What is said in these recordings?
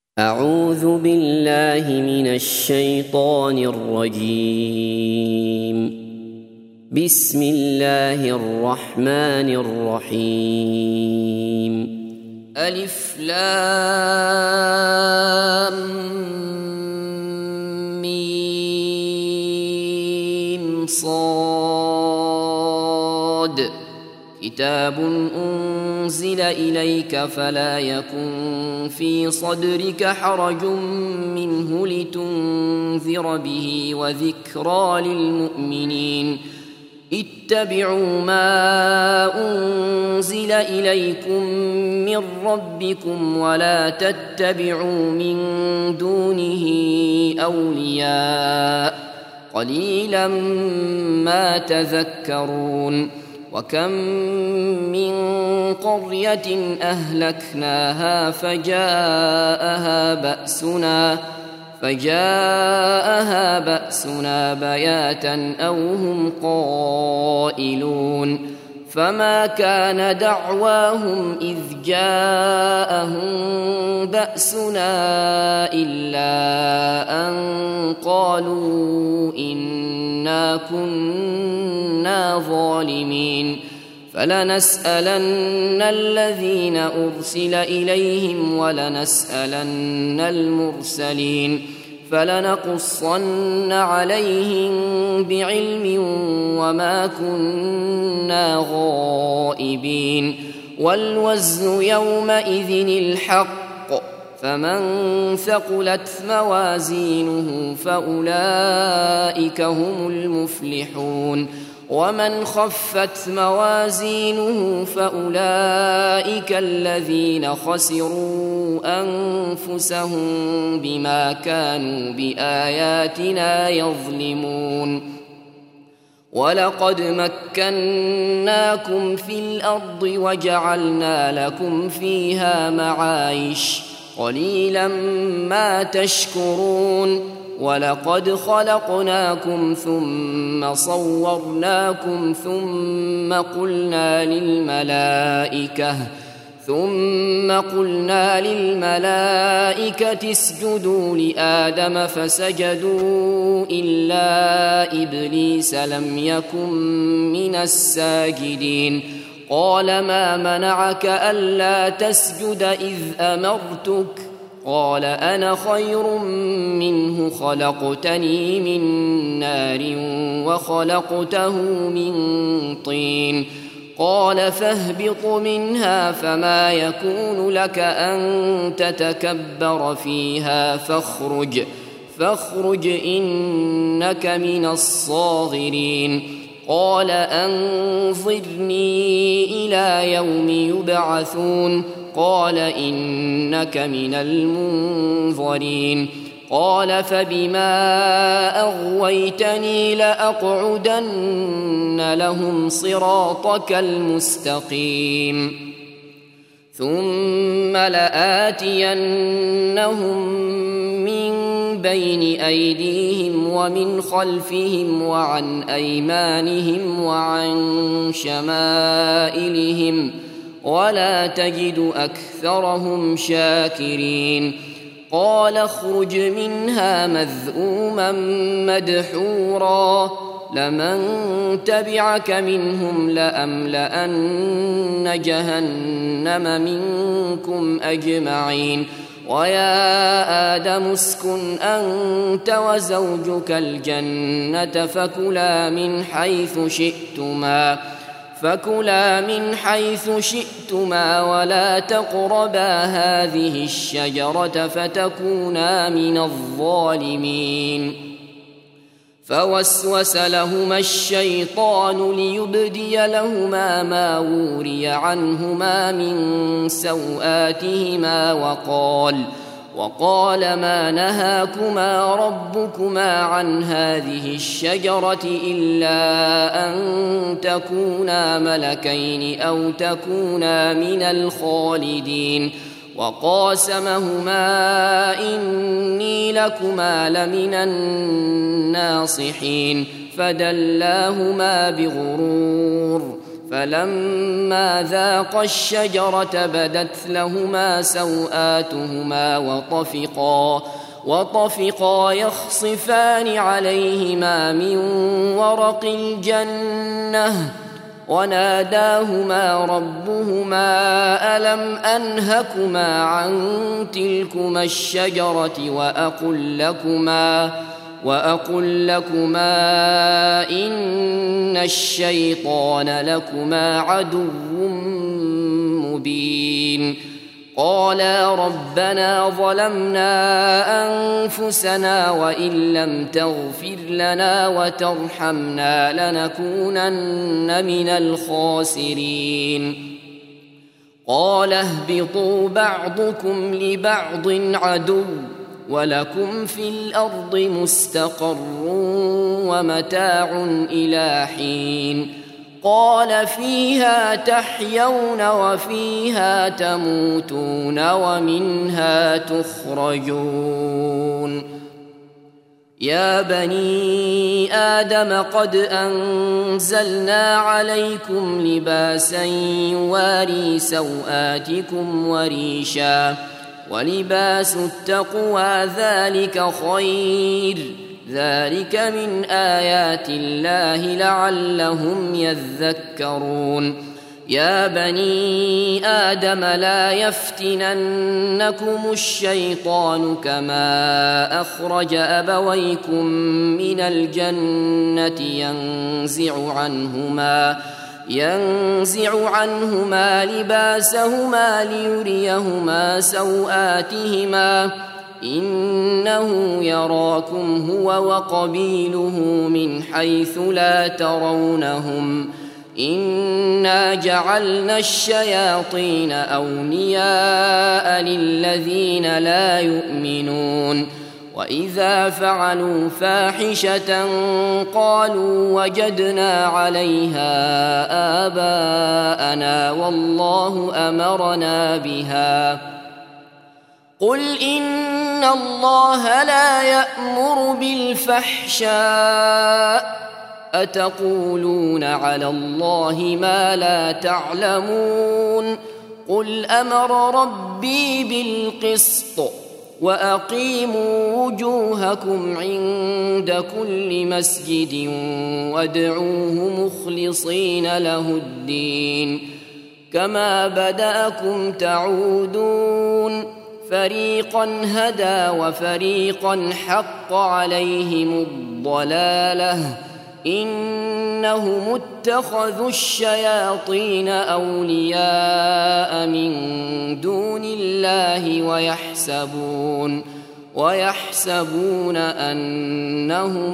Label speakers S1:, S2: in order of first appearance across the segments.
S1: أعوذ بالله من الشيطان الرجيم. بسم الله الرحمن الرحيم. ألف لام ميم صاد. كتاب أنزل إليك فلا يكن في صدرك حرج منه لتنذر به وذكرى للمؤمنين. اتبعوا ما أنزل إليكم من ربكم ولا تتبعوا من دونه أولياء قليلا ما تذكرون. وكم من قرية أهلكناها فجاءها بأسنا بياتا أو هم قائلون. فما كان دعواهم إذ جاءهم بأسنا إلا أن قالوا إنا كنا ظالمين. فلنسألن الذين أرسل إليهم ولنسألن المرسلين فلنقصن عليهم بعلم وما كنا غائبين. والوزن يومئذ الحق فمن ثقلت موازينه فأولئك هم المفلحون ومن خفت موازينه فأولئك الذين خسروا أنفسهم بما كانوا بآياتنا يظلمون. ولقد مكناكم في الأرض وجعلنا لكم فيها معايش قليلا ما تشكرون. ولقد خلقناكم ثم صورناكم ثم قلنا للملائكة اسجدوا لآدم فسجدوا إلا إبليس لم يكن من الساجدين. قال ما منعك ألا تسجد إذ أمرتك؟ قال أنا خير منه خلقتني من نار وخلقته من طين. قال فاهبط منها فما يكون لك أن تتكبر فيها فاخرج إنك من الصاغرين. قال أنظرني إلى يوم يبعثون. قال إنك من المنظرين. قال فبما أغويتني لأقعدن لهم صراطك المستقيم ثم لآتينهم من بين أيديهم ومن خلفهم وعن أيمانهم وعن شمائلهم ولا تجد أكثرهم شاكرين. قال اخرج منها مذءوما مدحورا لمن تبعك منهم لأملأن جهنم منكم أجمعين. ويا آدم اسكن أنت وزوجك الجنة فكلا من حيث شئتما ولا تقربا هذه الشجرة فتكونا من الظالمين. فوسوس لهما الشيطان ليبدي لهما ما وري عنهما من سوآتهما وقال ما نهاكما ربكما عن هذه الشجرة إلا أن تكونا ملكين أو تكونا من الخالدين. وقاسمهما إني لكما لمن الناصحين فدلاهما بغرور فلما ذاقا الشجرة بدت لهما سوآتهما وطفقا يخصفان عليهما من ورق الجنة وناداهما ربهما ألم أنهكما عن تلكما الشجرة وأقل لكما إن الشيطان لكما عدو مبين قالا ربنا ظلمنا أنفسنا وإن لم تغفر لنا وترحمنا لنكونن من الخاسرين قال اهبطوا بعضكم لبعض عدو ولكم في الأرض مستقر ومتاع إلى حين قال فيها تحيون وفيها تموتون ومنها تخرجون يا بني آدم قد أنزلنا عليكم لباسا يواري سوآتكم وريشا ولباس التقوى ذلك خير ذلك من آيات الله لعلهم يذكرون يا بني آدم لا يفتننكم الشيطان كما أخرج أبويكم من الجنة ينزع عنهما لباسهما ليريهما سوآتهما إنه يراكم هو وقبيله من حيث لا ترونهم إنا جعلنا الشياطين أولياء للذين لا يؤمنون وإذا فعلوا فاحشة قالوا وجدنا عليها آباءنا والله أمرنا بها قل إن الله لا يأمر بالفحشاء أتقولون على الله ما لا تعلمون قل أمر ربي بالقسط وأقيموا وجوهكم عند كل مسجد وادعوه مخلصين له الدين كما بدأكم تعودون فريقا هدى وفريقا حق عليهم الضلالة إنهم اتخذوا الشياطين أولياء من دون الله ويحسبون أنهم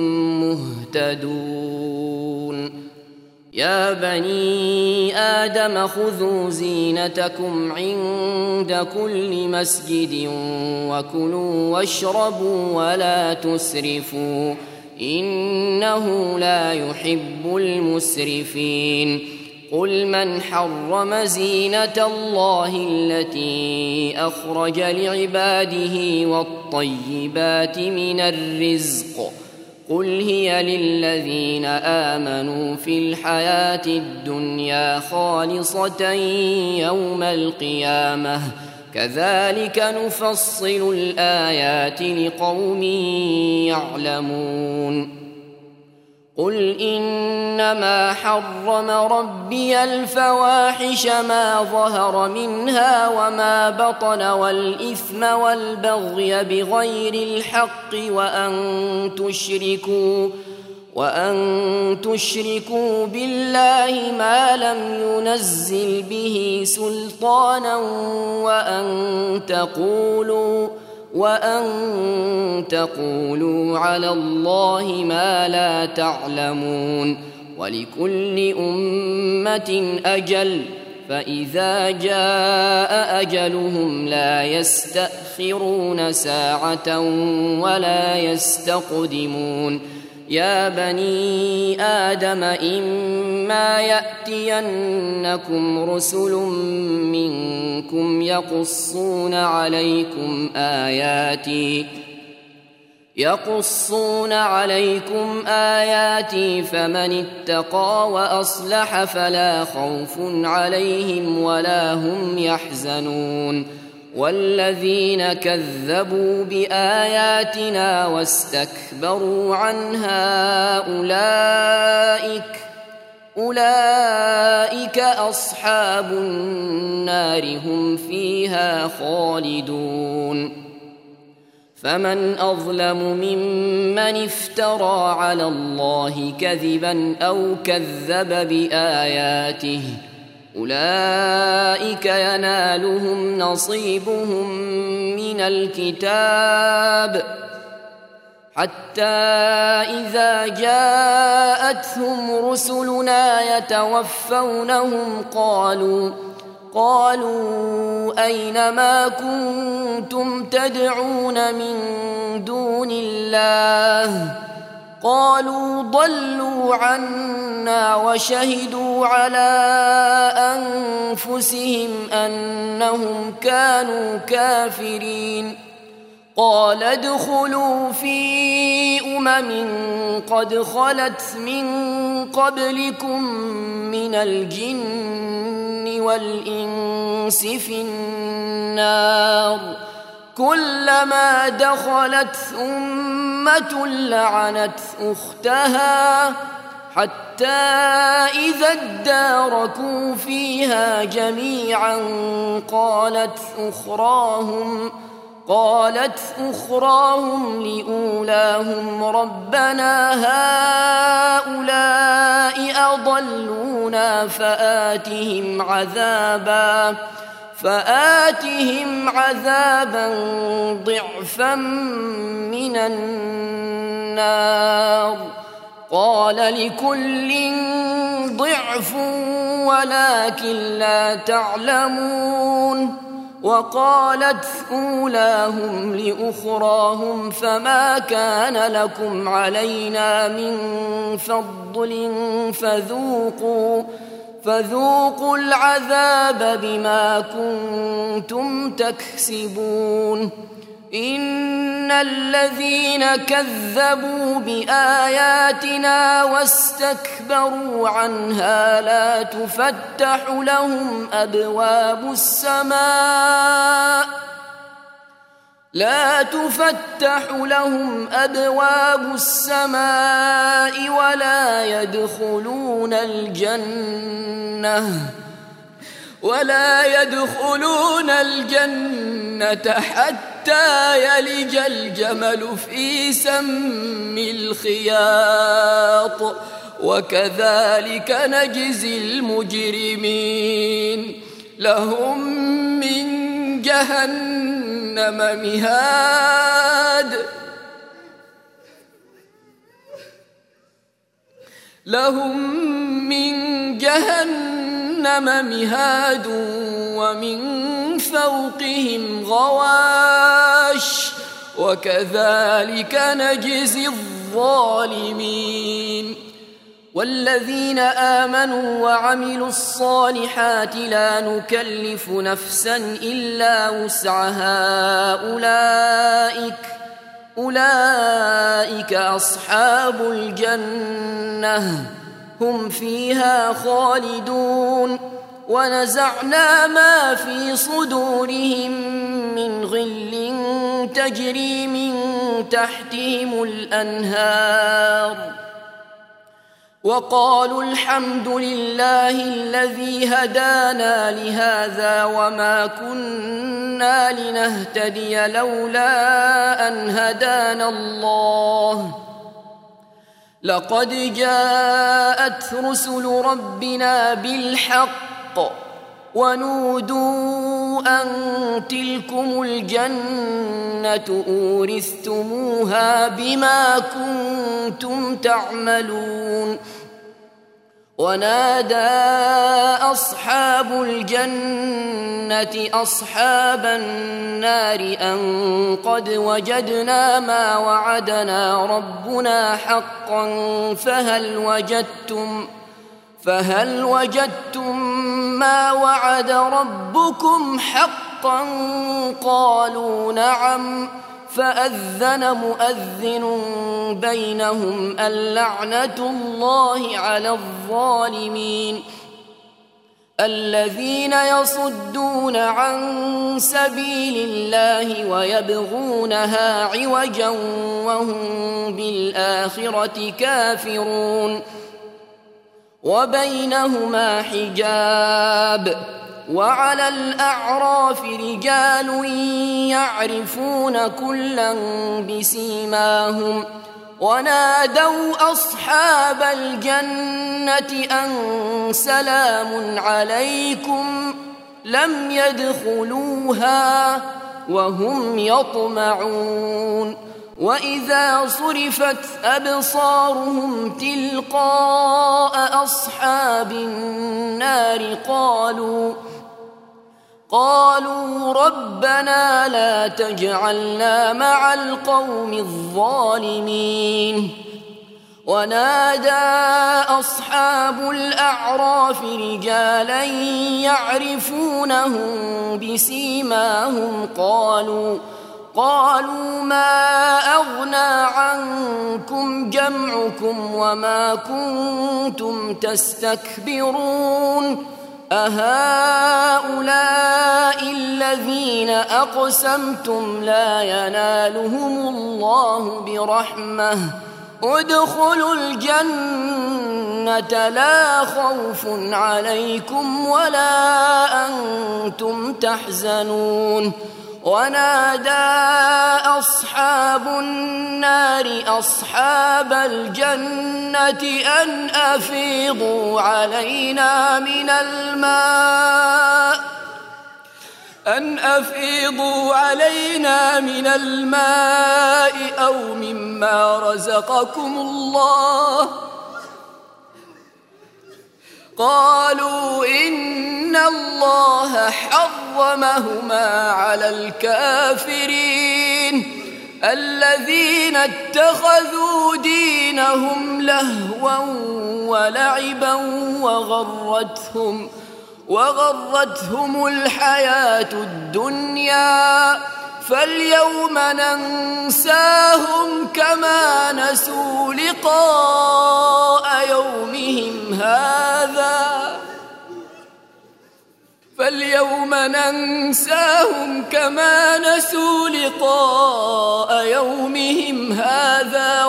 S1: مهتدون يا بني آدم خذوا زينتكم عند كل مسجد وكلوا واشربوا ولا تسرفوا إنه لا يحب المسرفين قل من حرم زينة الله التي أخرج لعباده والطيبات من الرزق قل هي للذين آمنوا في الحياة الدنيا خالصة يوم القيامة كذلك نفصل الآيات لقوم يعلمون قل إنما حرم ربي الفواحش ما ظهر منها وما بطن والإثم والبغي بغير الحق وأن تشركوا بالله ما لم ينزل به سلطانا وأن تقولوا على الله ما لا تعلمون ولكل أمة أجل فإذا جاء أجلهم لا يستأخرون ساعة ولا يستقدمون يا بني آدم إما يأتينكم رسل منكم يقصون يقصون عليكم آياتي فمن اتقى وأصلح فلا خوف عليهم ولا هم يحزنون والذين كذبوا بآياتنا واستكبروا عنها أولئك أصحاب النار هم فيها خالدون فمن أظلم ممن افترى على الله كذبا أو كذب بآياته أولئك ينالهم نصيبهم من الكتاب حتى إذا جاءتهم رسلنا يتوفونهم قالوا أين ما كنتم تدعون من دون الله قالوا ضلوا عنا وشهدوا على أنفسهم أنهم كانوا كافرين قال ادخلوا في قد خلت من قبلكم من الجن والإنس في النار كلما دخلت أمة لعنت أختها حتى إذا اداركوا فيها جميعا قالت أخراهم لأولاهم ربنا هؤلاء أضلونا فآتهم عذابا ضعفا من النار قال لكل ضعف ولكن لا تعلمون وقالت أولاهم لأخراهم فما كان لكم علينا من فضل فذوقوا العذاب بما كنتم تكسبون إن الذين كذبوا بآياتنا واستكبروا عنها لا تفتح لهم أبواب السماء ولا يدخلون الجنة حتى يلج الجمل في سم الخياط وكذلك نجزي المجرمين لهم من جهنم مهاد ومن فوقهم غواش وكذلك نجزي الظالمين والذين آمنوا وعملوا الصالحات لا نكلف نفسا إلا وسعها أولئك أصحاب الجنة هم فيها خالدون ونزعنا ما في صدورهم من غل تجري من تحتهم الأنهار وقالوا الحمد لله الذي هدانا لهذا وما كنا لنهتدي لولا أن هدانا الله لقد جاءت رسل ربنا بالحق ونودوا أن تلكم الجنة أورثتموها بما كنتم تعملون ونادى أصحاب الجنة أصحاب النار أن قد وجدنا ما وعدنا ربنا حقا فهل وجدتم ما وعد ربكم حقا قالوا نعم فأذن مؤذن بينهم اللعنة الله على الظالمين الذين يصدون عن سبيل الله ويبغونها عوجا وهم بالآخرة كافرون وبينهما حجاب وعلى الأعراف رجال يعرفون كلا بسيماهم ونادوا أصحاب الجنة أن سلام عليكم لم يدخلوها وهم يطمعون وإذا صرفت أبصارهم تلقاء أصحاب النار قالوا ربنا لا تجعلنا مع القوم الظالمين ونادى أصحاب الأعراف رجالا يعرفونهم بسيماهم قالوا ما أغنى عنكم جمعكم وما كنتم تستكبرون أهؤلاء الذين أقسمتم لا ينالهم الله برحمة ادخلوا الجنة لا خوف عليكم ولا أنتم تحزنون ونادى أصحاب النار أصحاب الجنة أن أفيضوا علينا من الماء أو مما رزقكم الله قالوا إن الله حرمهما على الكافرين الذين اتخذوا دينهم لهوا ولعبا وغرتهم الحياة الدنيا فاليوم ننساهم كما نسوا لقاء يومهم هذا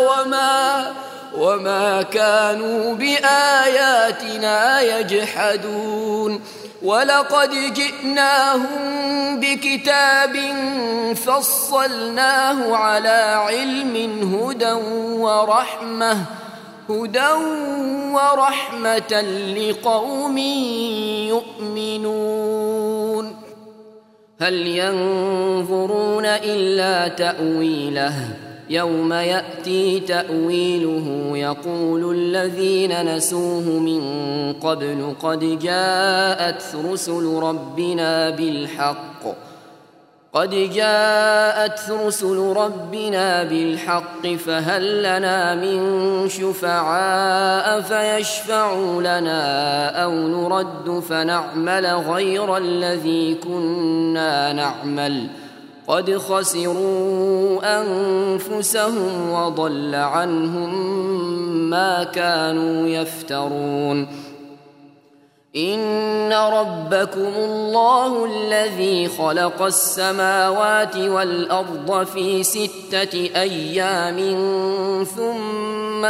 S1: وما كانوا بآياتنا يجحدون ولقد جئناهم بكتاب فصلناه على علم هدى ورحمة لقوم يؤمنون هل ينظرون إلا تأويله يوم يأتي تأويله يقول الذين نسوه من قبل قد جاءت رسل ربنا بالحق فهل لنا من شفعاء فيشفعوا لنا أو نرد فنعمل غير الذي كنا نعمل قد خسروا أنفسهم وضل عنهم ما كانوا يفترون إن ربكم الله الذي خلق السماوات والأرض في 6 أيام ثم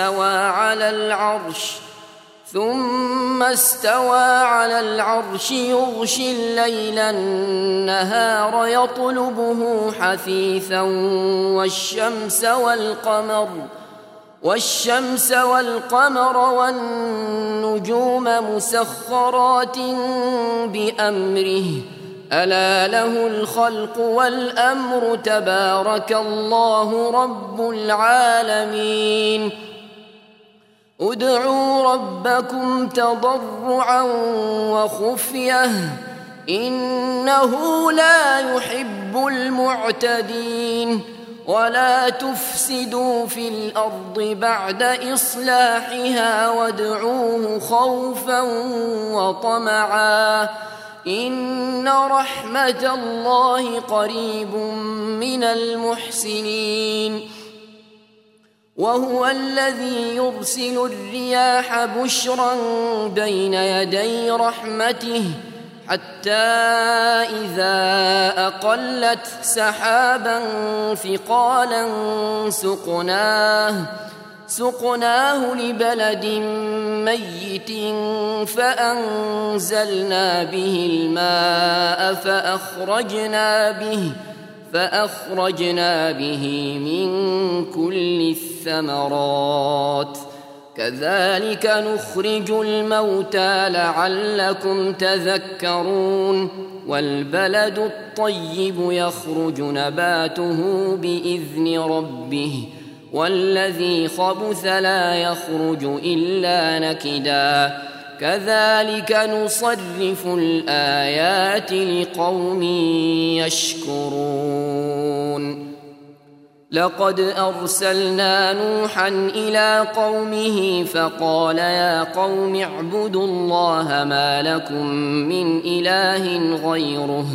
S1: استوى على العرش يغشي الليل النهار يطلبه حثيثا والشمس والقمر والنجوم مسخرات بأمره ألا له الخلق والأمر تبارك الله رب العالمين ادعوا ربكم تضرعا وخفية إنه لا يحب المعتدين ولا تفسدوا في الأرض بعد إصلاحها وادعوه خوفا وطمعا إن رحمة الله قريب من المحسنين وهو الذي يرسل الرياح بشرا بين يدي رحمته حتى إذا أقلت سحابا ثقالا سقناه لبلد ميت فأنزلنا به الماء فأخرجنا به من كل الثمرات كذلك نخرج الموتى لعلكم تذكرون والبلد الطيب يخرج نباته بإذن ربه والذي خبث لا يخرج إلا نكدا كذلك نصرف الآيات لقوم يشكرون لقد أرسلنا نوحا إلى قومه فقال يا قوم اعبدوا الله ما لكم من إله غيره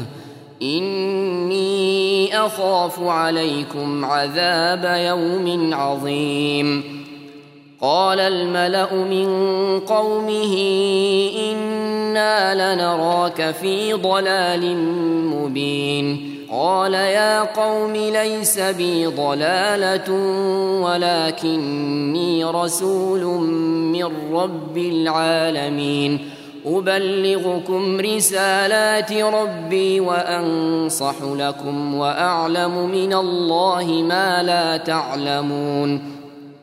S1: إني أخاف عليكم عذاب يوم عظيم قال الملأ من قومه إنا لنراك في ضلال مبين قال يا قوم ليس بي ضلالة ولكني رسول من رب العالمين أبلغكم رسالات ربي وأنصح لكم وأعلم من الله ما لا تعلمون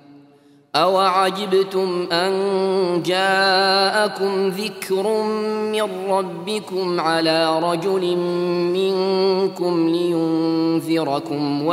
S1: أوعجبتم أن جاءكم ذكر من ربكم على رجل منكم لينذركم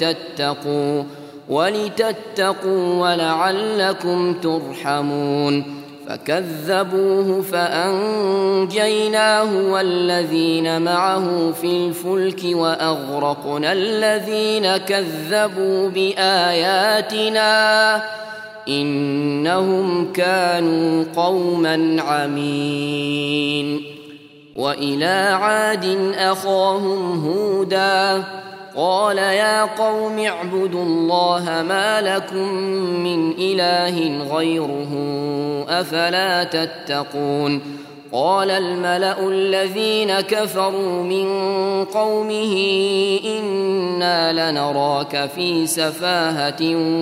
S1: ولتتقوا ولعلكم ترحمون فكذبوه فأنجيناه والذين معه في الفلك وأغرقنا الذين كذبوا بآياتنا إنهم كانوا قوما عمين وإلى عاد أخاهم هودا قال يا قوم اعبدوا الله ما لكم من إله غيره أفلا تتقون قال الملأ الذين كفروا من قومه إنا لنراك في سفاهة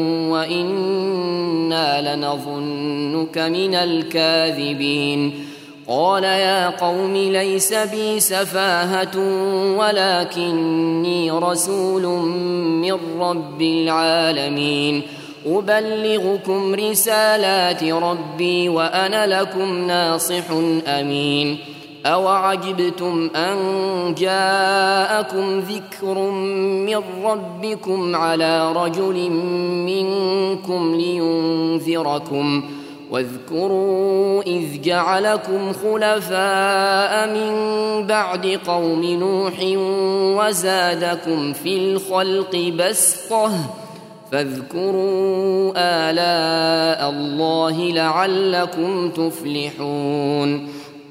S1: وإنا لنظنك من الكاذبين قال يا قوم ليس بي سفاهة ولكني رسول من رب العالمين أبلغكم رسالات ربي وأنا لكم ناصح أمين أوعجبتم أن جاءكم ذكر من ربكم على رجل منكم لينذركم واذكروا إذ جعلكم خلفاء من بعد قوم نوح وزادكم في الخلق بسطة فاذكروا آلاء الله لعلكم تفلحون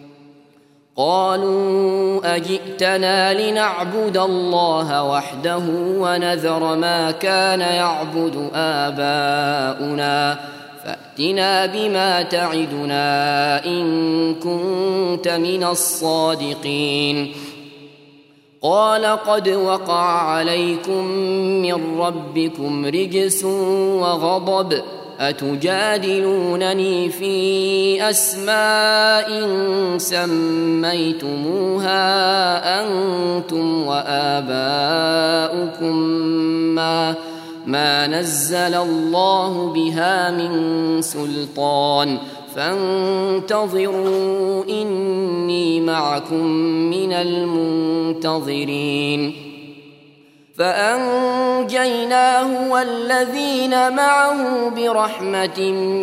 S1: قالوا أجئتنا لنعبد الله وحده ونذر ما كان يعبد آباؤنا فأتنا بما تعدنا إن كنت من الصادقين قال قد وقع عليكم من ربكم رجس وغضب أتجادلونني في أسماء سميتموها أنتم وآباؤكم ما نزل الله بها من سلطان فانتظروا إني معكم من المنتظرين فأنجيناه والذين معه برحمة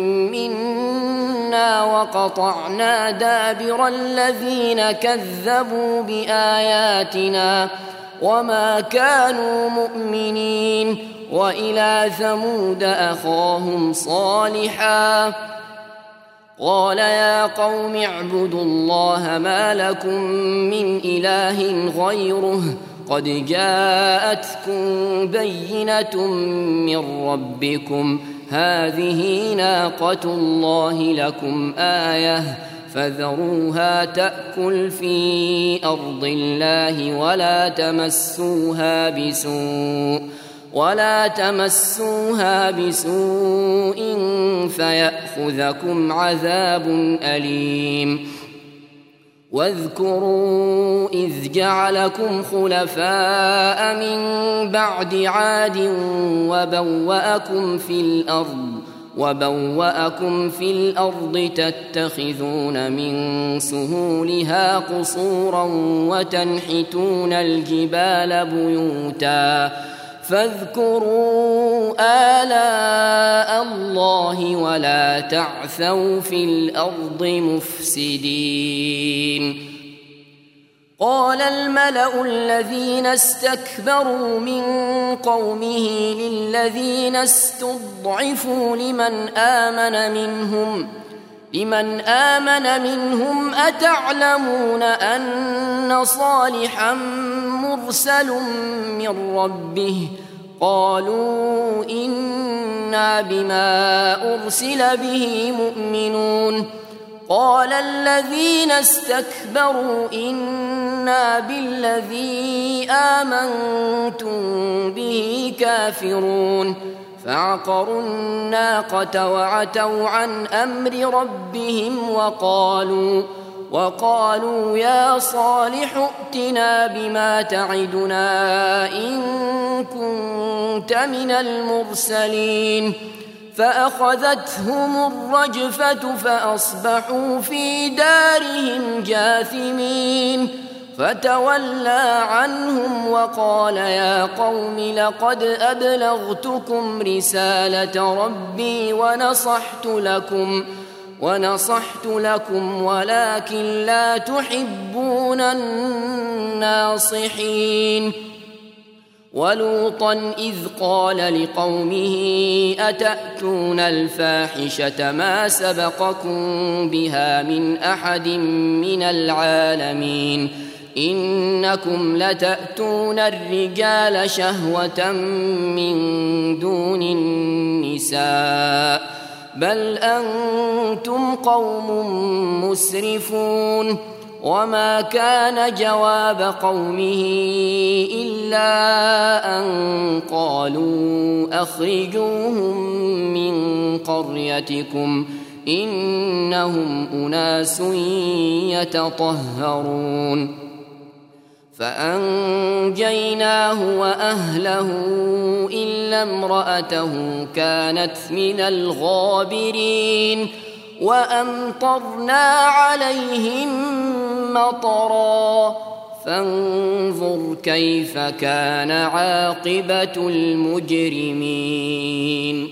S1: منا وقطعنا دابر الذين كذبوا بآياتنا وما كانوا مؤمنين وإلى ثمود أخاهم صالحا قال يا قوم اعبدوا الله ما لكم من إله غيره قد جاءتكم بينة من ربكم هذه ناقة الله لكم آية فذروها تأكل في أرض الله ولا تمسوها بسوء فيأخذكم عذاب أليم واذكروا إذ جعلكم خلفاء من بعد عاد وبوأكم في الأرض تتخذون من سهولها قصورا وتنحتون الجبال بيوتا فاذكروا آلاء الله ولا تعثوا في الأرض مفسدين قال الملأ الذين استكبروا من قومه للذين استضعفوا لمن آمن منهم أتعلمون أن صالحا مرسل من ربه قالوا إنا بما أرسل به مؤمنون قال الذين استكبروا إنا بالذي آمنتم به كافرون فعقروا الناقة وعتوا عن أمر ربهم وقالوا يا صالح ائتنا بما تعدنا إن كنت من المرسلين فأخذتهم الرجفة فأصبحوا في دارهم جاثمين فتولى عنهم وقال يا قوم لقد أبلغتكم رسالة ربي ونصحت لكم ولكن لا تحبون الناصحين ولوطا إذ قال لقومه أتأتون الفاحشة ما سبقكم بها من أحد من العالمين إنكم لتأتون الرجال شهوة من دون النساء بل أنتم قوم مسرفون وما كان جواب قومه إلا أن قالوا أخرجوهم من قريتكم إنهم أناس يتطهرون فأنجيناه وأهله إلا امرأته كانت من الغابرين وأمطرنا عليهم مطرا فانظر كيف كان عاقبة المجرمين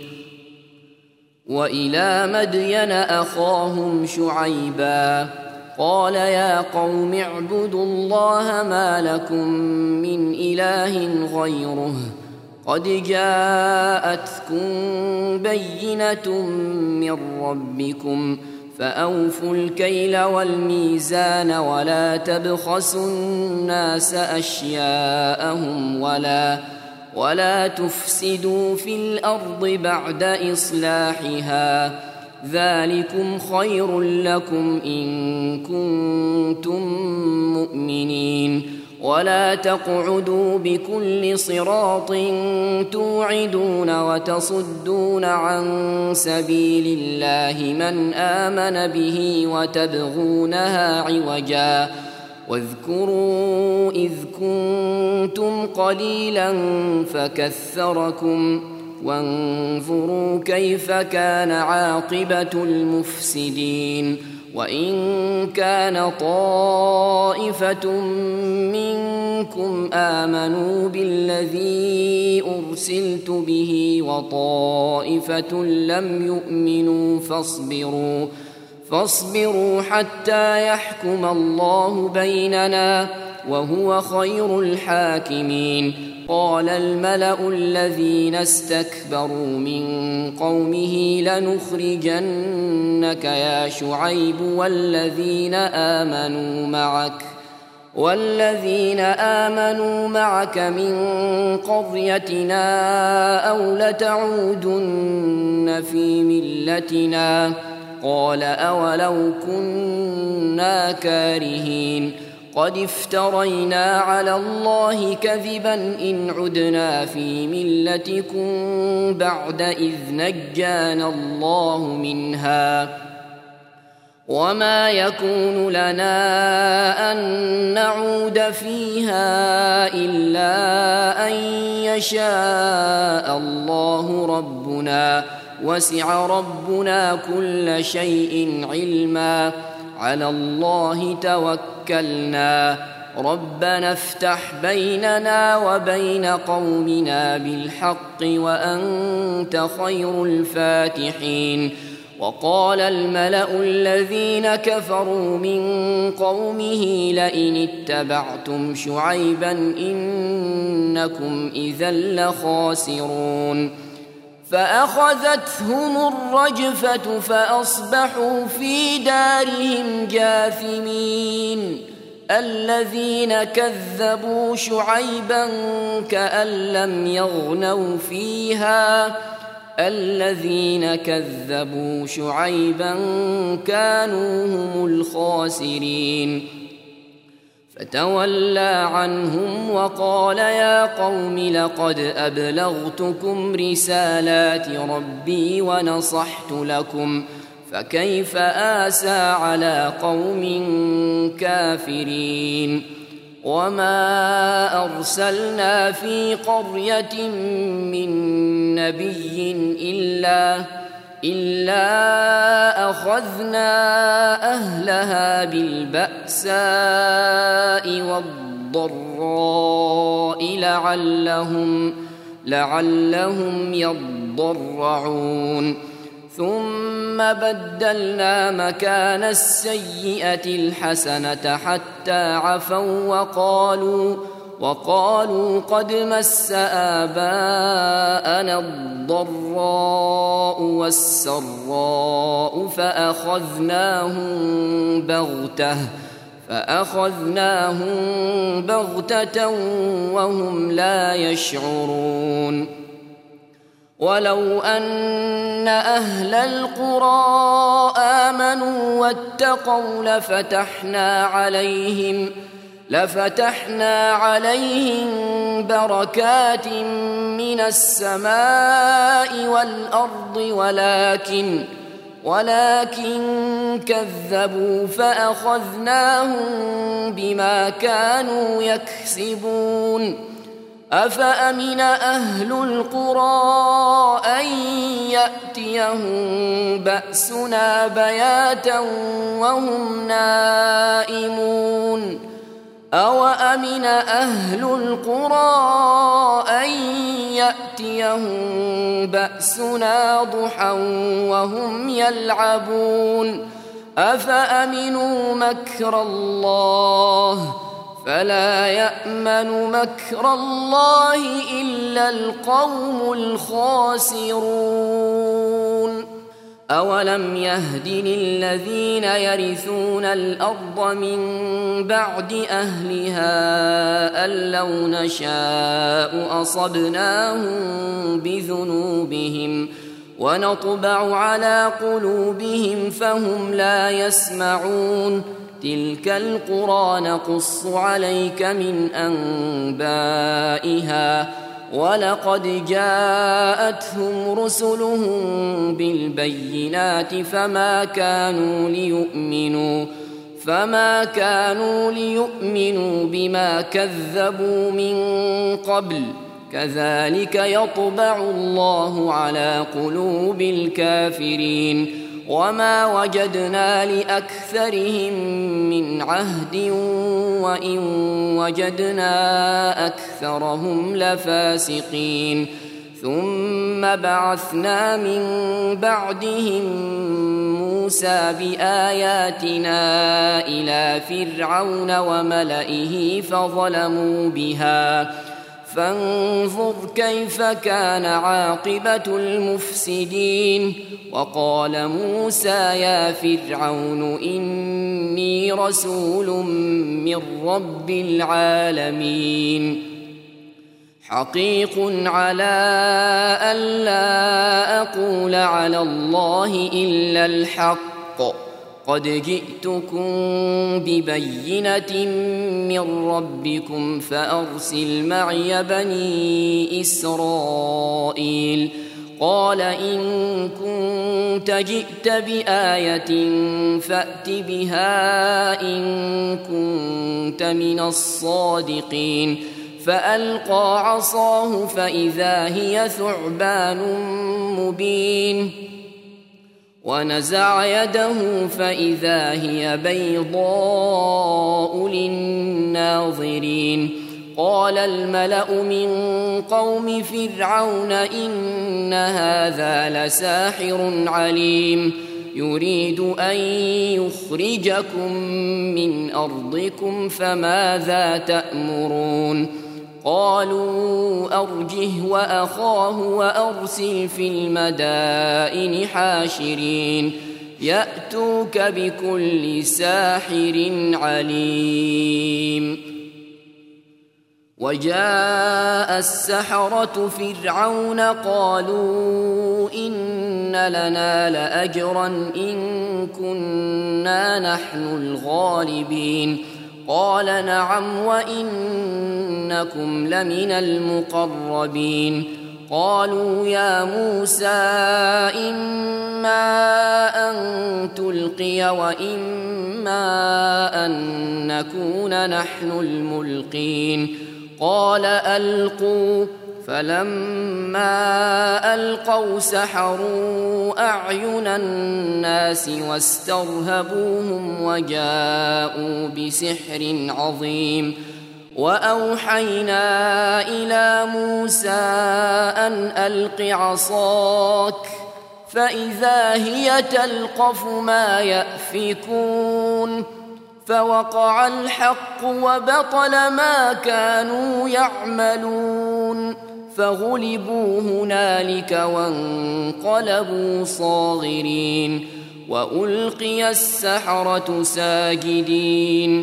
S1: وإلى مدين أخاهم شعيبا قال يا قوم اعبدوا الله ما لكم من إله غيره قد جاءتكم بينة من ربكم فأوفوا الكيل والميزان ولا تبخسوا الناس أشياءهم ولا تفسدوا في الأرض بعد إصلاحها ذلكم خير لكم إن كنتم مؤمنين ولا تقعدوا بكل صراط توعدون وتصدون عن سبيل الله من آمن به وتبغونها عوجا واذكروا إذ كنتم قليلا فكثركم وانظروا كيف كان عاقبة المفسدين وإن كان طائفة منكم آمنوا بالذي أرسلت به وطائفة لم يؤمنوا فاصبروا حتى يحكم الله بيننا وهو خير الحاكمين. قال الملأ الذين استكبروا من قومه لنخرجنك يا شعيب والذين آمنوا معك من قريتنا أو لتعودن في ملتنا. قال أولو كنا كارهين. قد افترينا على الله كذبا إن عدنا في ملتكم بعد إذ نجانا الله منها. وما يكون لنا أن نعود فيها إلا أن يشاء الله ربنا، وسع ربنا كل شيء علما. على الله توكلنا. ربنا افتح بيننا وبين قومنا بالحق وأنت خير الفاتحين. وقال الملأ الذين كفروا من قومه لئن اتبعتم شعيبا إنكم إذا لخاسرون. فأخذتهم الرجفة فأصبحوا في دارهم جاثمين. الذين كذبوا شعيبا كأن لم يغنوا فيها. الذين كذبوا شعيبا كانوا هم الخاسرين. فتولى عنهم وقال يا قوم لقد أبلغتكم رسالات ربي ونصحت لكم، فكيف آسى على قوم كافرين. وما أرسلنا في قرية من نبي إلا أخذنا أهلها بالبأساء والضراء لعلهم يضرعون. ثم بدلنا مكان السيئة الحسنة حتى عفوا وقالوا قد مس آباءنا الضراء والسراء فأخذناهم بغتة وهم لا يشعرون. ولو أن أهل القرى آمنوا واتقوا لفتحنا عليهم بركات من السماء والأرض ولكن كذبوا فأخذناهم بما كانوا يكسبون. أفأمن أهل القرى أن يأتيهم بأسنا بياتا وهم نائمون. أوأمن أهل القرى أن يأتيهم بأسنا ضحى وهم يلعبون. أفأمنوا مكر الله فلا يأمن مكر الله إلا القوم الخاسرون. أولم يهد للذين يرثون الأرض من بعد أهلها أن لو نشاء أصبناهم بذنوبهم ونطبع على قلوبهم فهم لا يسمعون. تلك القرى نقص عليك من أنبائها ولقد جاءتهم رسلهم بالبينات فما كانوا ليؤمنوا بما كذبوا من قبل. كذلك يطبع الله على قلوب الكافرين. وما وجدنا لأكثرهم من عهد وإن وجدنا أكثرهم لفاسقين. ثم بعثنا من بعدهم موسى بآياتنا إلى فرعون وملئه فظلموا بها فانظر كيف كان عاقبة المفسدين. وقال موسى يا فرعون إني رسول من رب العالمين حقيق على ألا أقول على الله إلا الحق قد جئتكم ببينة من ربكم فأرسل معي بني إسرائيل. قال إن كنت جئت بآية فأت بها إن كنت من الصادقين. فألقى عصاه فإذا هي ثعبان مبين ونزع يده فإذا هي بيضاء للناظرين. قال الملأ من قوم فرعون إن هذا لساحر عليم يريد أن يخرجكم من أرضكم فماذا تأمرون. قالوا أرجه وأخاه وأرسل في المدائن حاشرين يأتوك بكل ساحر عليم. وجاء السحرة فرعون قالوا إن لنا لأجرا إن كنا نحن الغالبين. قال نعم وإنكم لمن المقربين. قالوا يا موسى إما أن تلقي وإما أن نكون نحن الملقين. قال ألقوا فلما ألقوا سحروا أعين الناس واسترهبوهم وجاءوا بسحر عظيم. وأوحينا إلى موسى أن ألق عصاك فإذا هي تلقف ما يأفكون. فوقع الحق وبطل ما كانوا يعملون فغلبوا هنالك وانقلبوا صاغرين. وألقي السحرة ساجدين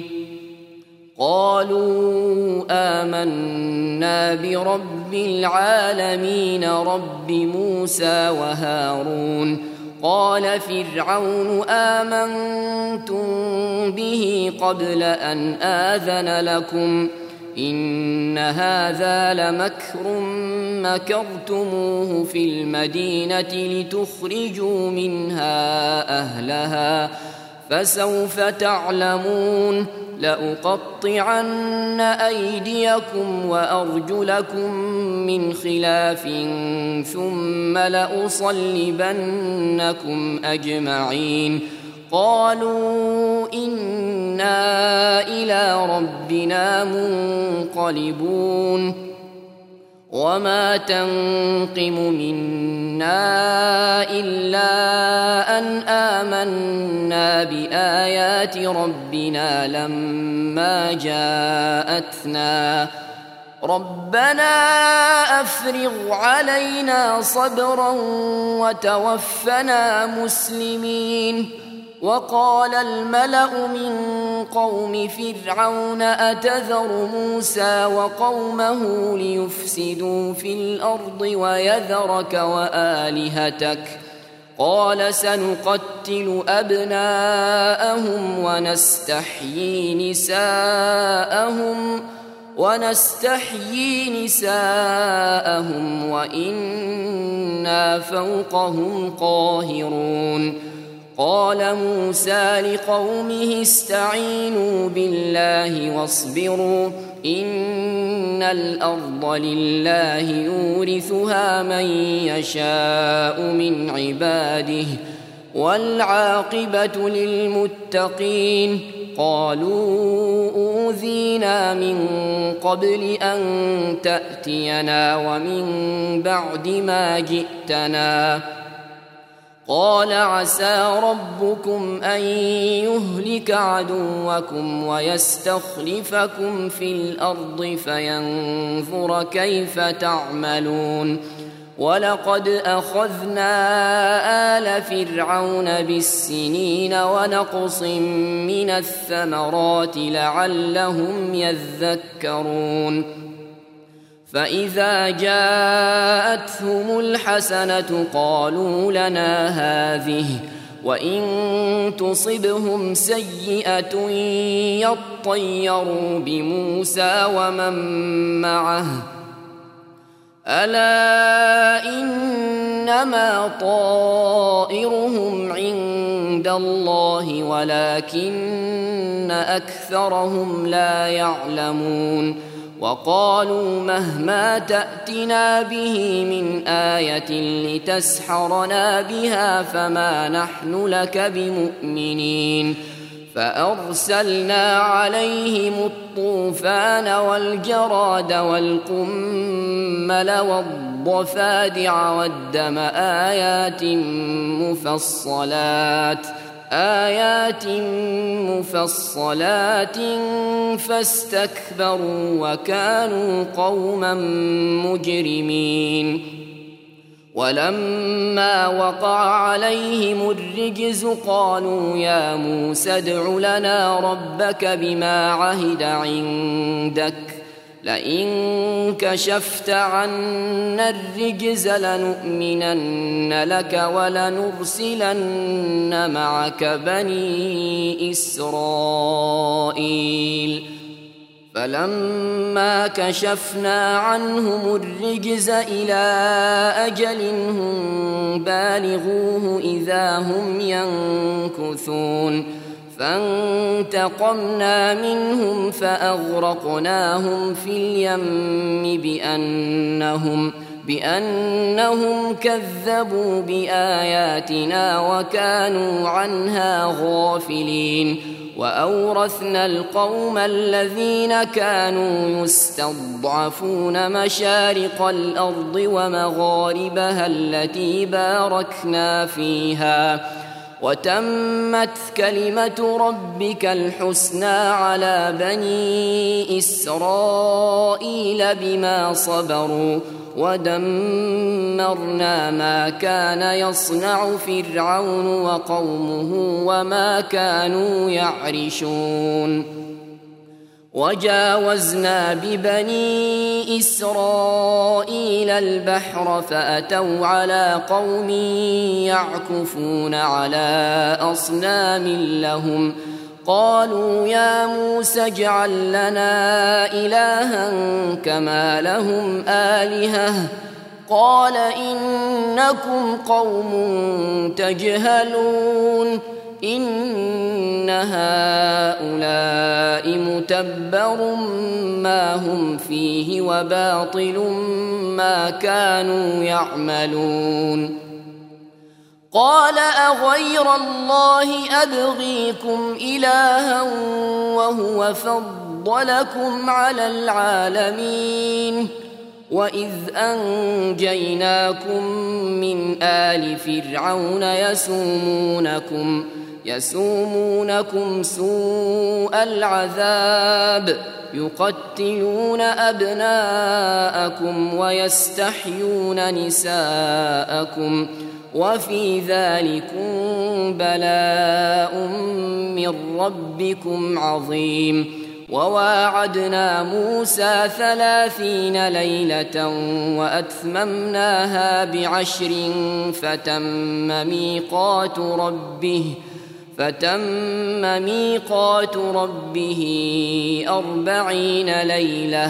S1: قالوا آمنا برب العالمين رب موسى وهارون. قال فرعون آمنتم به قبل أن آذن لكم إن هذا لمكر مكرتموه في المدينة لتخرجوا منها أهلها فسوف تعلمون. لأقطعن أيديكم وأرجلكم من خلاف ثم لأصلبنكم أجمعين. قالوا إنا إلى ربنا منقلبون. وما تنقم منا إلا أن آمنا بآيات ربنا لما جاءتنا ربنا أفرغ علينا صبرا وتوفنا مسلمين. وقال الملأ من قوم فرعون أتذر موسى وقومه ليفسدوا في الأرض ويذرك وآلهتك قال سنقتل أبناءهم ونستحيي نساءهم وإنا فوقهم قاهرون. قال موسى لقومه استعينوا بالله واصبروا إن الأرض لله يورثها من يشاء من عباده والعاقبة للمتقين. قالوا أوذينا من قبل أن تأتينا ومن بعد ما جئتنا قال عسى ربكم أن يهلك عدوكم ويستخلفكم في الأرض فينظر كيف تعملون ولقد أخذنا آل فرعون بالسنين ونقص من الثمرات لعلهم يذكرون فإذا جاءتهم الحسنة قالوا لنا هذه وإن تصبهم سيئة يطيروا بموسى ومن معه ألا إنما طائرهم عند الله ولكن أكثرهم لا يعلمون وقالوا مهما تأتنا به من آية لتسحرنا بها فما نحن لك بمؤمنين فأرسلنا عليهم الطوفان والجراد والقمل والضفادع والدم آيات مفصلات فاستكبروا وكانوا قوما مجرمين ولما وقع عليهم الرجز قالوا يا موسى ادع لنا ربك بما عهد عندك لئن كشفت عنا الرجز لنؤمنن لك ولنرسلن معك بني إسرائيل فلما كشفنا عنهم الرجز إلى أجل هم بالغوه إذا هم ينكثون فانتقمنا منهم فأغرقناهم في اليم بأنهم كذبوا بآياتنا وكانوا عنها غافلين وأورثنا القوم الذين كانوا يستضعفون مشارق الأرض ومغاربها التي باركنا فيها وتمت كلمة ربك الحسنى على بني إسرائيل بما صبروا ودمرنا ما كان يصنع فرعون وقومه وما كانوا يعرشون وجاوزنا ببني إسرائيل البحر فأتوا على قوم يعكفون على أصنام لهم قالوا يا موسى اجعل لنا إلها كما لهم آلهة قال إنكم قوم تجهلون إن هؤلاء متبر ما هم فيه وباطل ما كانوا يعملون قال أغير الله أبغيكم إلها وهو فضلكم على العالمين وإذ أنجيناكم من آل فرعون يسومونكم سوء العذاب يقتلون أبناءكم ويستحيون نساءكم وفي ذلكم بلاء من ربكم عظيم وواعدنا موسى 30 ليلة وأتممناها ب10 فتم ميقات ربه 40 ليلة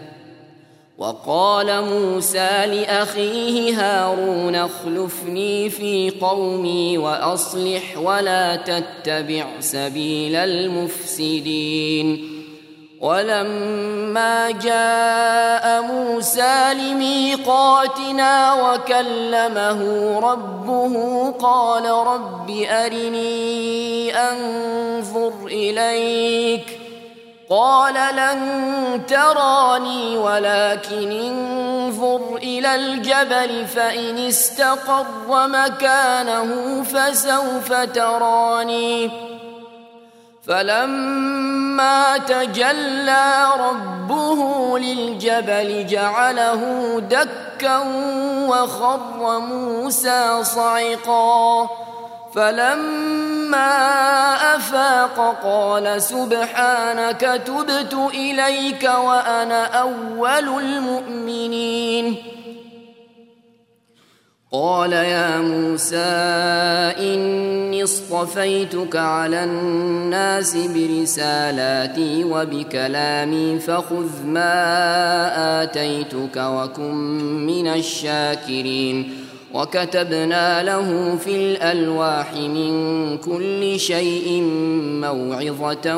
S1: وقال موسى لأخيه هارون اخلفني في قومي وأصلح ولا تتبع سبيل المفسدين ولما جاء موسى لميقاتنا وكلمه ربه قال رب أرني أنظر إليك قال لن تراني ولكن انظر إلى الجبل فإن استقر مكانه فسوف تراني فلما تجلى ربه للجبل جعله دكا وخر موسى صعقا فلما أفاق قال سبحانك تبت إليك وأنا أول المؤمنين قال يا موسى إني اصطفيتك على الناس برسالاتي وبكلامي فخذ ما آتيتك وكن من الشاكرين وكتبنا له في الألواح من كل شيء موعظة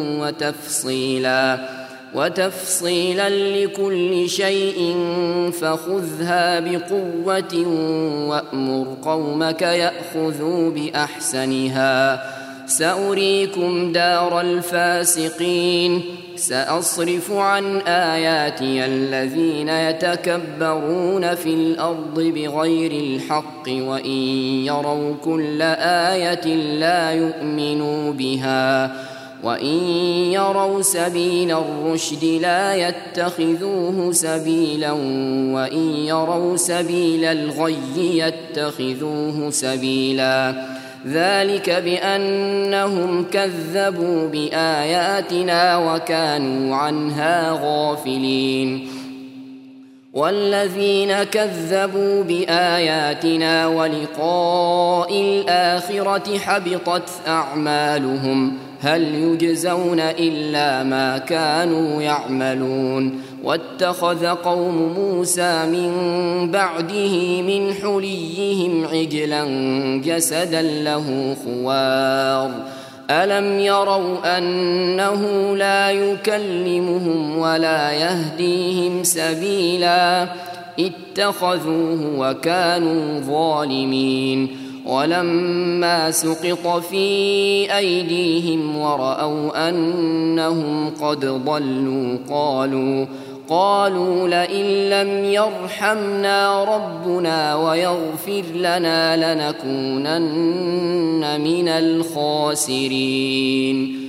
S1: وتفصيلا لكل شيء فخذها بقوة وأمر قومك يأخذوا بأحسنها سأريكم دار الفاسقين سأصرف عن آياتي الذين يتكبرون في الأرض بغير الحق وإن يروا كل آية لا يؤمنوا بها وإن يروا سبيل الرشد لا يتخذوه سبيلا وإن يروا سبيل الغي يتخذوه سبيلا ذلك بأنهم كذبوا بآياتنا وكانوا عنها غافلين والذين كذبوا بآياتنا ولقاء الآخرة حبطت أعمالهم هل يجزون إلا ما كانوا يعملون واتخذ قوم موسى من بعده من حليهم عجلا جسدا له خوار ألم يروا أنه لا يكلمهم ولا يهديهم سبيلا اتخذوه وكانوا ظالمين ولما سقط في أيديهم ورأوا أنهم قد ضلوا قالوا لئن لم يرحمنا ربنا ويغفر لنا لنكونن من الخاسرين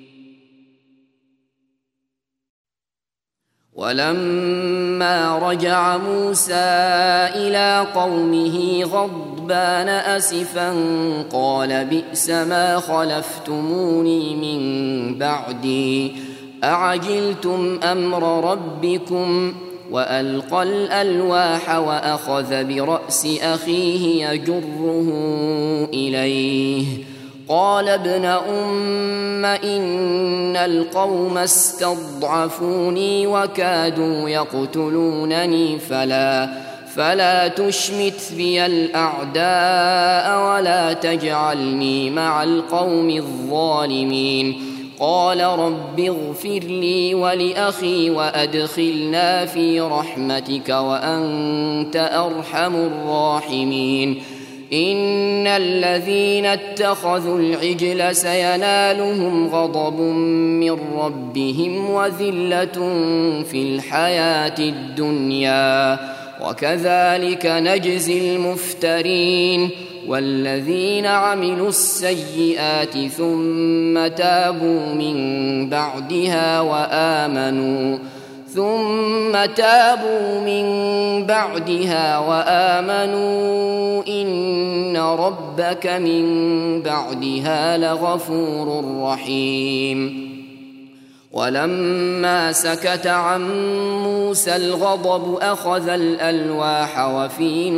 S1: ولما رجع موسى إلى قومه غضبان أسفا قال بئس ما خلفتموني من بعدي أعجلتم أمر ربكم وألقى الألواح وأخذ برأس أخيه يجره إليه قال ابن أم إن القوم استضعفوني وكادوا يقتلونني فلا تشمت بي الأعداء ولا تجعلني مع القوم الظالمين قال رب اغفر لي ولأخي وأدخلنا في رحمتك وأنت أرحم الراحمين إن الذين اتخذوا العجل سينالهم غضب من ربهم وذلة في الحياة الدنيا وكذلك نجزي المفترين والذين عملوا السيئات ثم تابوا من بعدها وآمنوا إن ربك من بعدها لغفور رحيم ولما سكت عن موسى الغضب أخذ الألواح وفي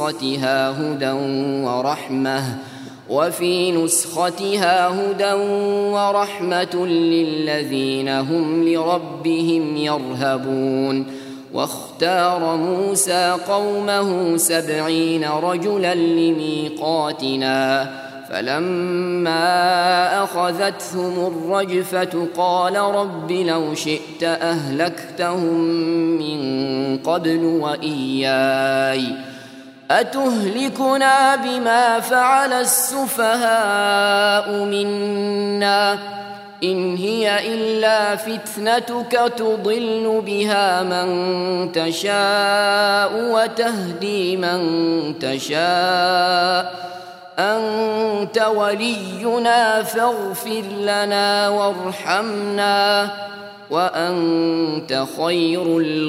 S1: نسختها هدى ورحمة للذين هم لربهم يرهبون واختار موسى قومه 70 رجلا لميقاتنا فلما أخذتهم الرجفة قال رب لو شئت أهلكتهم من قبل وإياي أتهلكنا بما فعل السفهاء منا إن هي إلا فتنتك تضل بها من تشاء وتهدي من تشاء أنت ولينا فاغفر لنا وارحمنا وأنت خير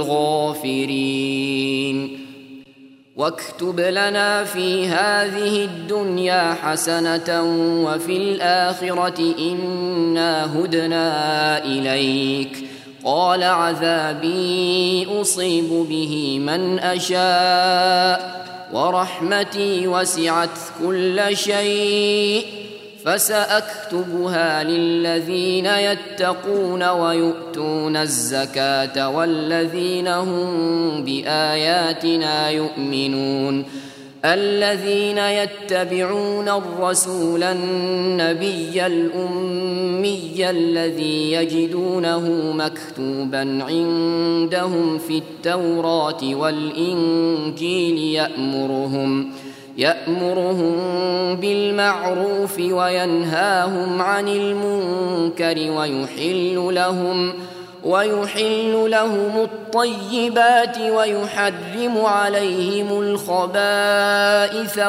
S1: الغافرين واكتب لنا في هذه الدنيا حسنة وفي الآخرة إنا هدنا إليك قال عذابي أصيب به من أشاء ورحمتي وسعت كل شيء فسأكتبها للذين يتقون ويؤتون الزكاة والذين هم بآياتنا يؤمنون الذين يتبعون الرسول النبي الأمي الذي يجدونه مكتوبا عندهم في التوراة والإنجيل يأمرهم بالمعروف وينهاهم عن المنكر ويحل لهم الطيبات ويحرم عليهم الخبائث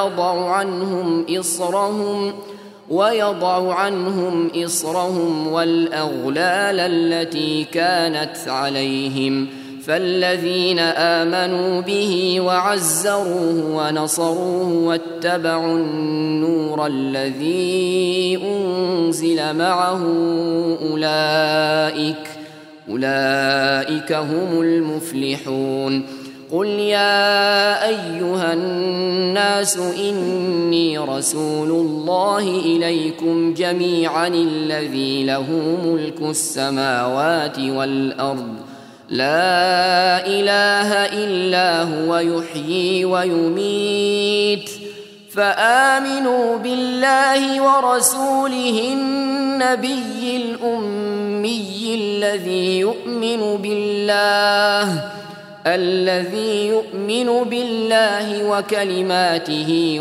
S1: ويضع عنهم إصرهم والأغلال التي كانت عليهم فالذين آمنوا به وعزروه ونصروه واتبعوا النور الذي أنزل معه أولئك هم المفلحون قل يا أيها الناس إني رسول الله إليكم جميعا الذي له ملك السماوات والأرض لا إله إلا هو يحيي ويميت فآمنوا بالله ورسوله النبي الأمي الذي يؤمن بالله وكلماته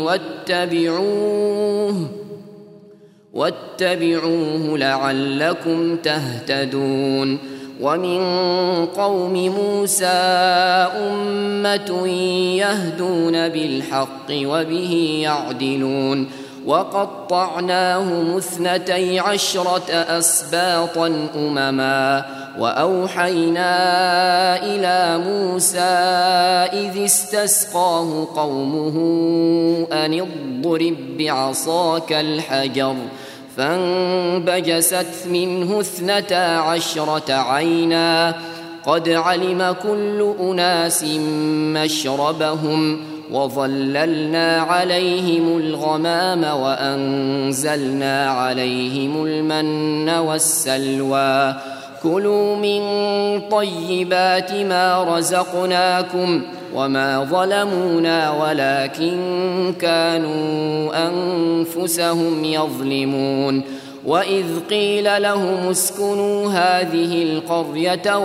S1: واتبعوه لعلكم تهتدون ومن قوم موسى أمة يهدون بالحق وبه يعدلون وقطعناهم 12 أسباطا أمما وأوحينا إلى موسى إذ استسقاه قومه أن اضرب بعصاك الحجر فانبجست منه 12 عينا قد علم كل أناس مشربهم وظللنا عليهم الغمام وأنزلنا عليهم المن والسلوى كلوا من طيبات ما رزقناكم وما ظلمونا ولكن كانوا أنفسهم يظلمون وإذ قيل لهم اسكنوا هذه القرية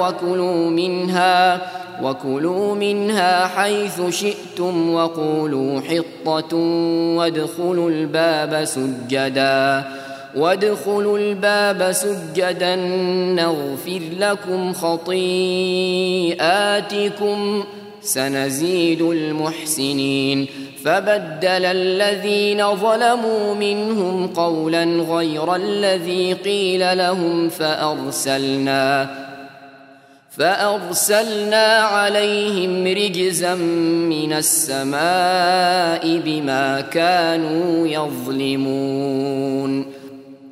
S1: وكلوا منها حيث شئتم وقولوا حطة وادخلوا الباب سجدا نغفر لكم خطيئاتكم سنزيد المحسنين فبدل الذين ظلموا منهم قولا غير الذي قيل لهم فأرسلنا عليهم رجزا من السماء بما كانوا يظلمون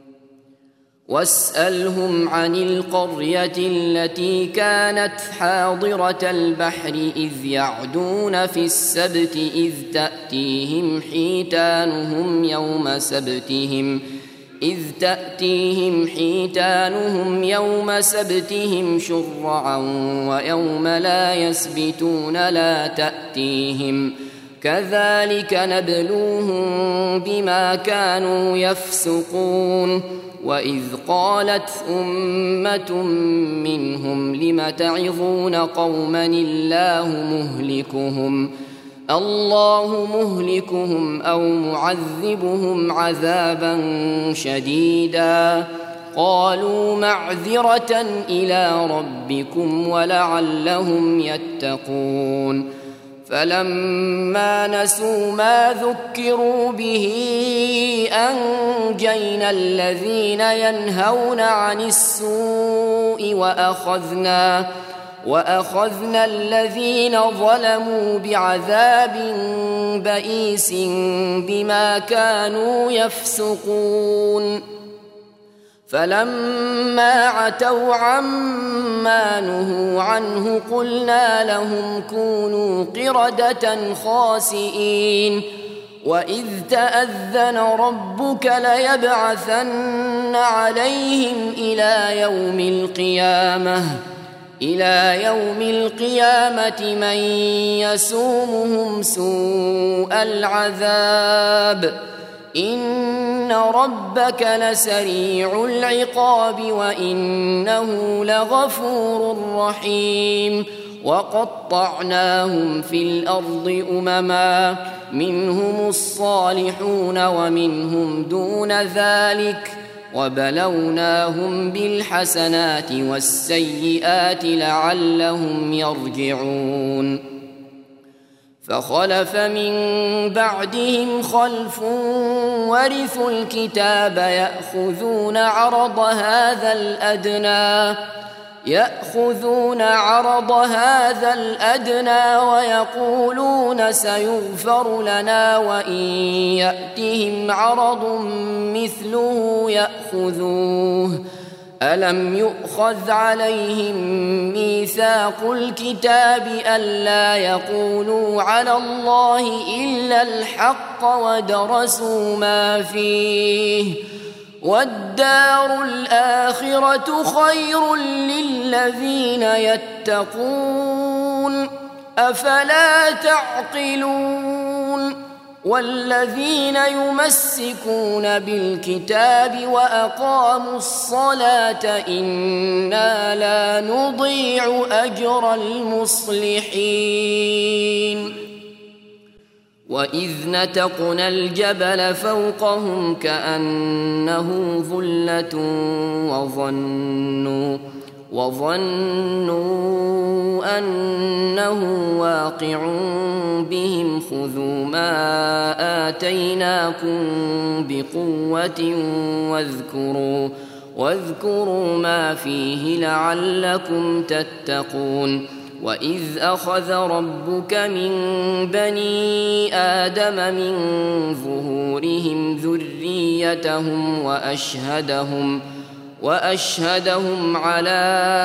S1: واسألهم عن القرية التي كانت حاضرة البحر إذ يعدون في السبت إذ تأتيهم حيتانهم يوم سبتهم شرعا ويوم لا يسبتون لا تأتيهم كذلك نبلوهم بما كانوا يفسقون وإذ قالت أمة منهم لم تعظون قوما الله مهلكهم أو معذبهم عذابا شديدا قالوا معذرة إلى ربكم ولعلهم يتقون فلما نسوا ما ذكروا به أنجينا الذين ينهون عن السوء وأخذنا الذين ظلموا بعذاب بئيس بما كانوا يفسقون فلما عتوا عما نهوا عنه قلنا لهم كونوا قردة خاسئين وإذ تأذن ربك ليبعثن عليهم إلى يوم القيامة من يسومهم سوء العذاب إن ربك لسريع العقاب وإنه لغفور رحيم وقطعناهم في الأرض أمما منهم الصالحون ومنهم دون ذلك وبلوناهم بالحسنات والسيئات لعلهم يرجعون فخلف من بعدهم خلف ورثوا الكتاب يأخذون عرض هذا الأدنى ويقولون سيغفر لنا وإن يأتهم عرض مثله يأخذوه ألم يؤخذ عليهم ميثاق الكتاب ألا يقولوا على الله إلا الحق ودرسوا ما فيه والدار الآخرة خير للذين يتقون أفلا تعقلون والذين يمسكون بالكتاب وأقاموا الصلاة إنا لا نضيع أجر المصلحين وإذ نتقنا الجبل فوقهم كأنه ظلة وظنوا أنه واقع بهم خذوا ما آتيناكم بقوة واذكروا ما فيه لعلكم تتقون وإذ أخذ ربك من بني آدم من ظهورهم ذريتهم وأشهدهم على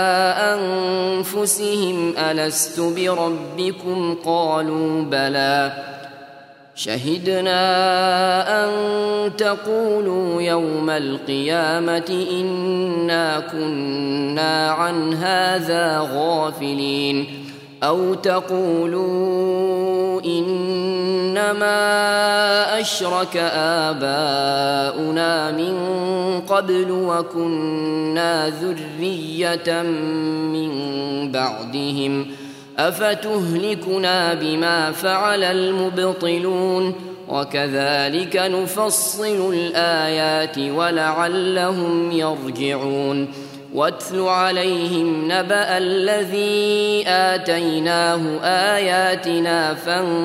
S1: أنفسهم ألست بربكم قالوا بلى شهدنا أن تقولوا يوم القيامة إنا كنا عن هذا غافلين أو تقولوا إنما أشرك آباؤنا من قبل وكنا ذرية من بعدهم أفتهلكنا بما فعل المبطلون وكذلك نفصل الآيات ولعلهم يرجعون واتل عليهم نبأ الذي آتيناه آياتنا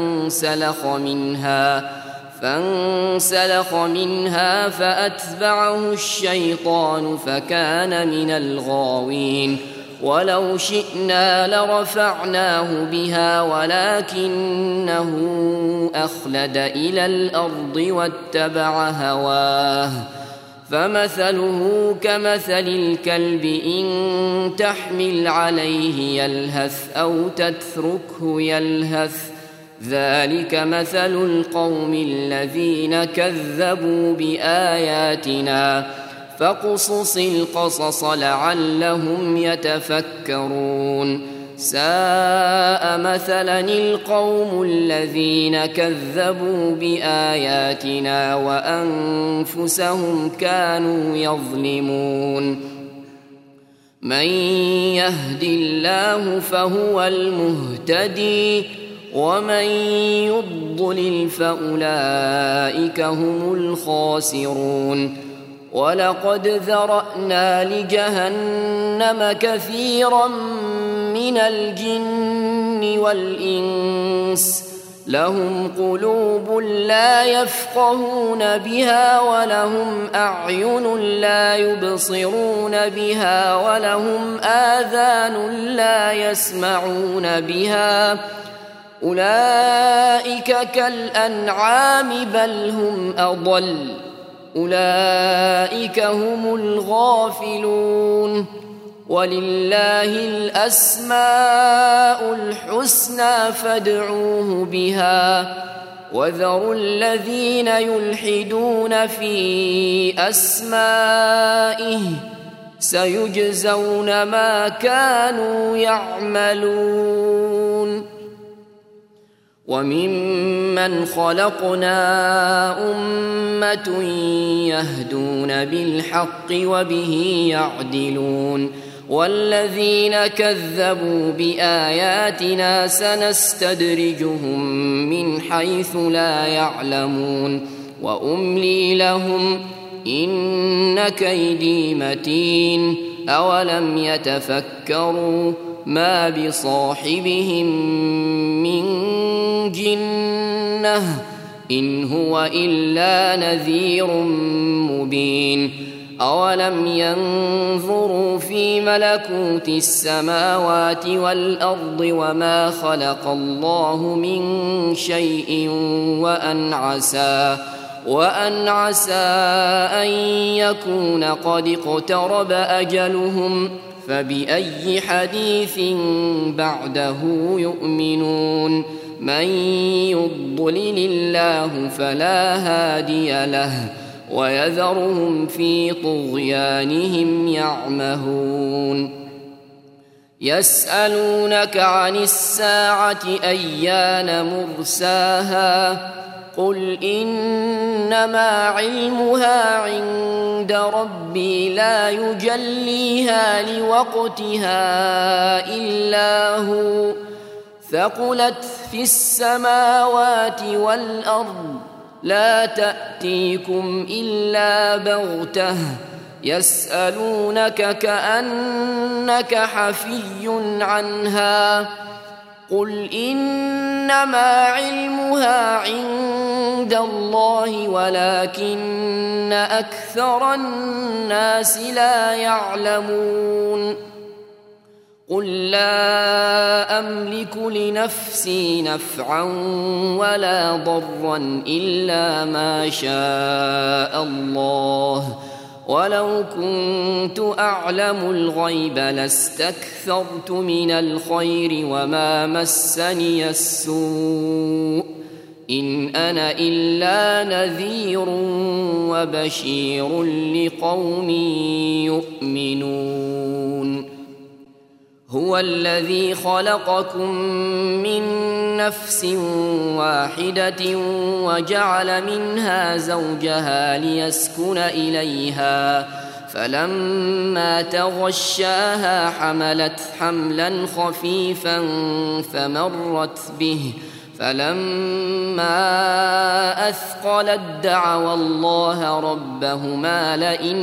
S1: فانسلخ منها فأتبعه الشيطان فكان من الغاوين ولو شئنا لرفعناه بها ولكنه أخلد إلى الأرض واتبع هواه فمثله كمثل الكلب إن تحمل عليه يلهث أو تتركه يلهث ذلك مثل القوم الذين كذبوا بآياتنا فاقصص القصص لعلهم يتفكرون ساء مثلا القوم الذين كذبوا بآياتنا وأنفسهم كانوا يظلمون من يهد الله فهو المهتدي ومن يضلل فأولئك هم الخاسرون ولقد ذرأنا لجهنم كثيرا من الجن والإنس لهم قلوب لا يفقهون بها ولهم أعين لا يبصرون بها ولهم آذان لا يسمعون بها أولئك كالأنعام بل هم أضل أولئك هم الغافلون ولله الأسماء الحسنى فادعوه بها وذروا الذين يلحدون في أسمائه سيجزون ما كانوا يعملون وممن خلقنا أمة يهدون بالحق وبه يعدلون والذين كذبوا بآياتنا سنستدرجهم من حيث لا يعلمون وأملي لهم إن كيدي متين أولم يتفكروا ما بصاحبهم من جنة إن هو إلا نذير مبين أولم ينظروا في ملكوت السماوات والأرض وما خلق الله من شيء وأن عسى أن يكون قد اقترب أجلهم فبأي حديث بعده يؤمنون من يضلل الله فلا هادي له ويذرهم في طغيانهم يعمهون يسألونك عن الساعة أيان مرساها قل إنما علمها عند ربي لا يجليها لوقتها إلا هو ثقلت في السماوات والأرض لا تأتيكم إلا بغتة يسألونك كأنك حفي عنها قل إنما علمها عند الله ولكن أكثر الناس لا يعلمون قل لا أملك لنفسي نفعا ولا ضرا إلا ما شاء الله ولو كنت أعلم الغيب لاستكثرت من الخير وما مسني السوء إن أنا إلا نذير وبشير لقوم يؤمنون هو الذي خلقكم من نفس واحدة وجعل منها زوجها ليسكن إليها فلما تغشاها حملت حملا خفيفا فمرت به فلما أثقلت دعوا الله ربهما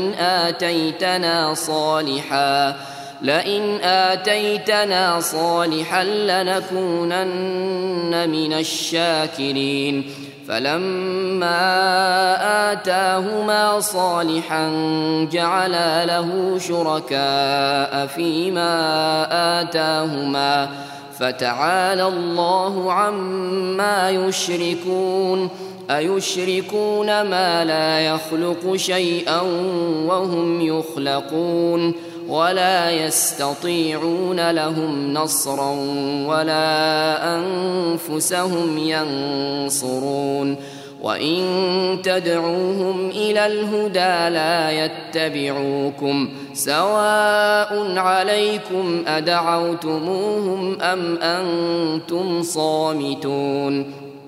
S1: لئن آتيتنا صالحا لنكونن من الشاكرين فلما آتاهما صالحا جعلا له شركاء فيما آتاهما فتعالى الله عما يشركون أيشركون ما لا يخلق شيئا وهم يخلقون ولا يستطيعون لهم نصرا ولا أنفسهم ينصرون وإن تدعوهم إلى الهدى لا يتبعوكم سواء عليكم أدعوتموهم أم أنتم صامتون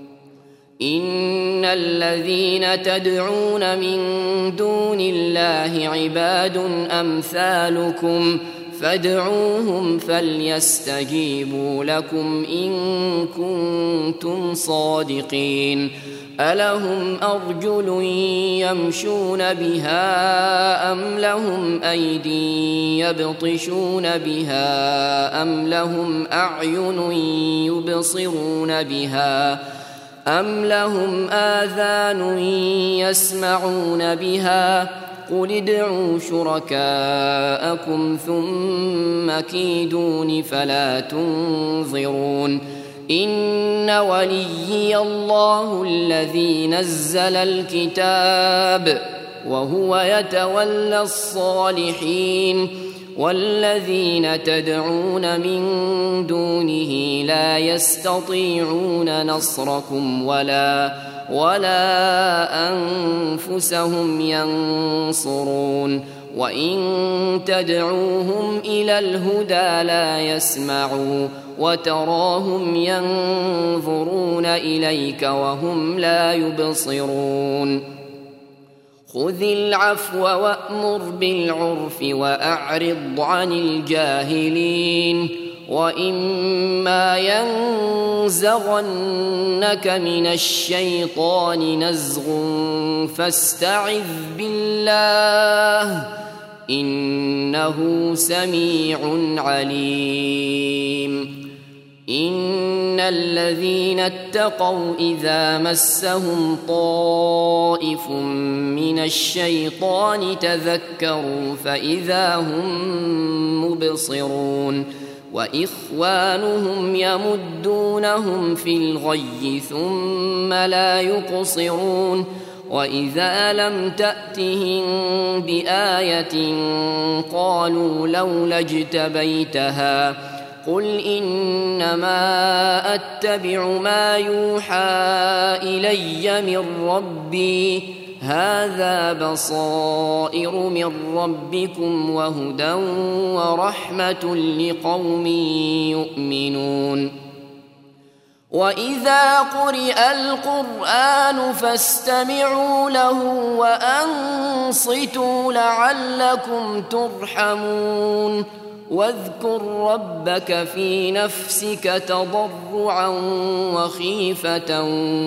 S1: إن الذين تدعون من دون الله عباد أمثالكم فادعوهم فليستجيبوا لكم إن كنتم صادقين ألهم أرجل يمشون بها أم لهم أيدي يبطشون بها أم لهم أعين يبصرون بها أم لهم آذان يسمعون بها قل ادعوا شركاءكم ثم كيدون فلا تنظرون إن وليي الله الذي نزل الكتاب وهو يتولى الصالحين والذين تدعون من دونه لا يستطيعون نصركم ولا أنفسهم ينصرون وإن تدعوهم إلى الهدى لا يسمعوا وتراهم ينظرون إليك وهم لا يبصرون خذ العفو وأمر بالعرف وأعرض عن الجاهلين وإما ينزغنك من الشيطان نزغ فاستعذ بالله إنه سميع عليم إن الذين اتقوا إذا مسهم طائف من الشيطان تذكروا فإذا هم مبصرون وإخوانهم يمدونهم في الغي ثم لا يقصرون وإذا لم تأتهم بآية قالوا لولا اجتبيتها قل إنما أتبع ما يوحى إلي من ربي هذا بصائر من ربكم وهدى ورحمة لقوم يؤمنون وإذا قرئ القرآن فاستمعوا له وأنصتوا لعلكم ترحمون واذكر ربك في نفسك تضرعا وخيفة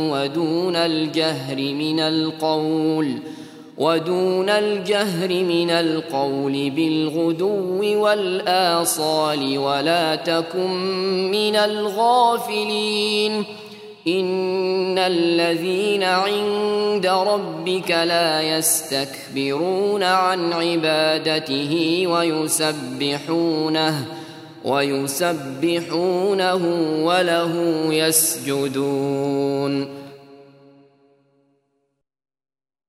S1: ودون الجهر من القول بالغدو والآصال ولا تكن من الغافلين إن الذين عند ربك لا يستكبرون عن عبادته ويسبحونه وله يسجدون